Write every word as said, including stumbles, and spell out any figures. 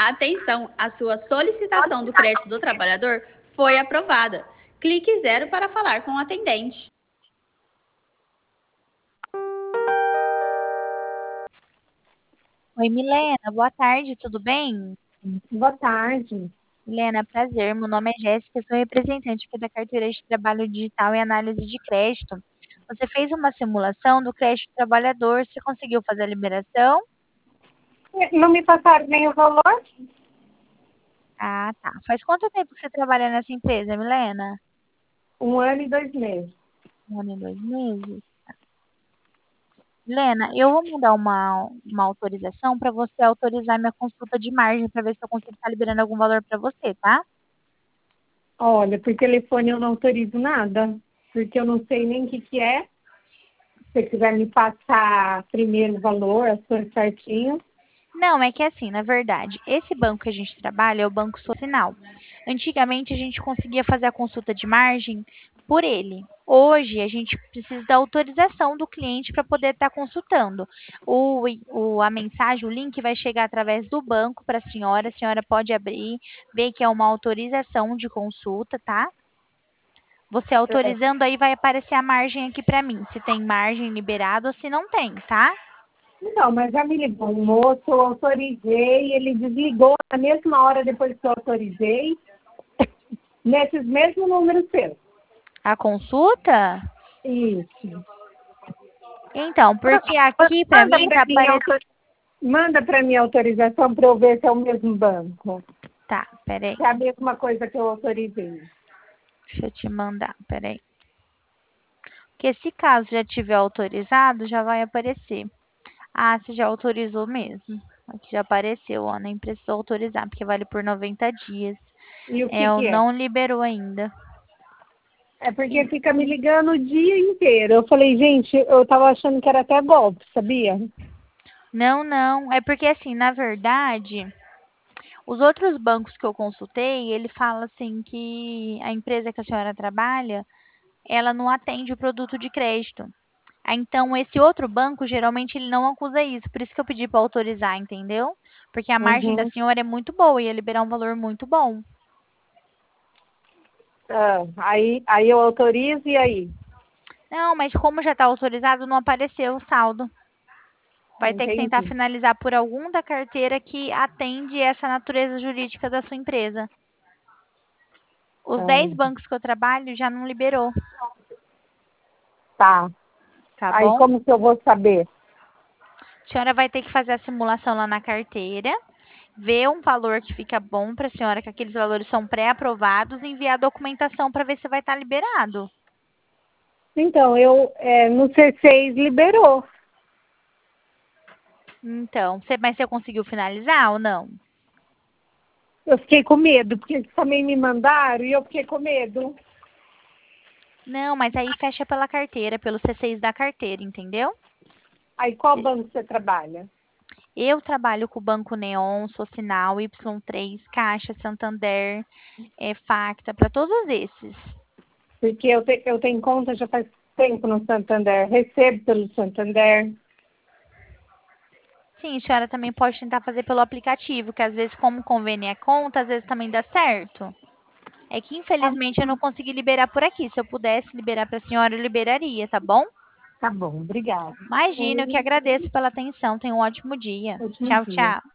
Atenção, a sua solicitação do crédito do trabalhador foi aprovada. Clique zero para falar com o atendente. Oi, Milena, boa tarde, tudo bem? Boa tarde. Milena, prazer, meu nome é Jéssica, sou representante aqui da carteira de trabalho digital e análise de crédito. Você fez uma simulação do crédito trabalhador, você conseguiu fazer a liberação? Não me passaram nem o valor? Ah, tá. Faz quanto tempo que você trabalha nessa empresa, Milena? Um ano e dois meses. Um ano e dois meses? Milena, eu vou mandar uma, uma autorização para você autorizar minha consulta de margem para ver se eu consigo estar liberando algum valor para você, tá? Olha, por telefone eu não autorizo nada, porque eu não sei nem o que, que é. Se você quiser me passar primeiro o valor, as coisas certinho. Não, é que assim, na verdade, esse banco que a gente trabalha é o Banco Social. Antigamente a gente conseguia fazer a consulta de margem por ele. Hoje a gente precisa da autorização do cliente para poder estar consultando. O, o, a mensagem, o link vai chegar através do banco para a senhora. A senhora pode abrir, ver que é uma autorização de consulta, tá? Você autorizando aí vai aparecer a margem aqui para mim, se tem margem liberada ou se não tem, tá? Não, mas já me ligou um moço, eu autorizei, ele desligou na mesma hora depois que eu autorizei, nesses mesmos números seus. A consulta? Isso. Então, porque aqui para Manda mim para tá mim, aparecendo. autor... Manda para mim a autorização para eu ver se é o mesmo banco. Tá, peraí. É a mesma coisa que eu autorizei. Deixa eu te mandar, peraí. Porque se caso já tiver autorizado, já vai aparecer. Ah, você já autorizou mesmo. Aqui já apareceu, ó. Nem precisou autorizar, porque vale por noventa dias. E o É, que eu que é? não liberou ainda. É porque fica me ligando o dia inteiro. Eu falei, gente, eu tava achando que era até golpe, sabia? Não, não. É porque assim, na verdade, os outros bancos que eu consultei, ele fala assim que a empresa que a senhora trabalha, ela não atende o produto de crédito. Ah, então, esse outro banco, geralmente, ele não acusa isso. Por isso que eu pedi para autorizar, entendeu? Porque a margem da Uhum. senhora é muito boa, ia liberar um valor muito bom. Ah, aí, aí eu autorizo e aí? Não, mas como já está autorizado, não apareceu o saldo. Vai ter que tentar Entendi. finalizar por algum da carteira que atende essa natureza jurídica da sua empresa. Os dez Ah, bancos que eu trabalho já não liberou, tá. tá Aí bom? como que eu vou saber? A senhora vai ter que fazer a simulação lá na carteira, ver um valor que fica bom para a senhora, que aqueles valores são pré-aprovados, e enviar a documentação para ver se vai estar liberado. Então, eu é, no C seis liberou. Então, você, mas você conseguiu finalizar ou não? Eu fiquei com medo, porque eles também me mandaram e eu fiquei com medo. Não, mas aí fecha pela carteira, pelo C seis da carteira, entendeu? Aí qual banco você trabalha? Eu trabalho com o Banco Neon, Socinal, Y três, Caixa, Santander, é, Facta, para todos esses. Porque eu, te, eu tenho conta já faz tempo no Santander, recebo pelo Santander. Sim, a senhora também pode tentar fazer pelo aplicativo, que às vezes, como convênio é conta, às vezes também dá certo. É que Tá, infelizmente eu não consegui liberar por aqui. Se eu pudesse liberar para a senhora, eu liberaria, tá bom? tá bom, obrigada. Imagina, eu que agradeço pela atenção. Tenha um ótimo dia. Ótimo Tchau, dia. tchau.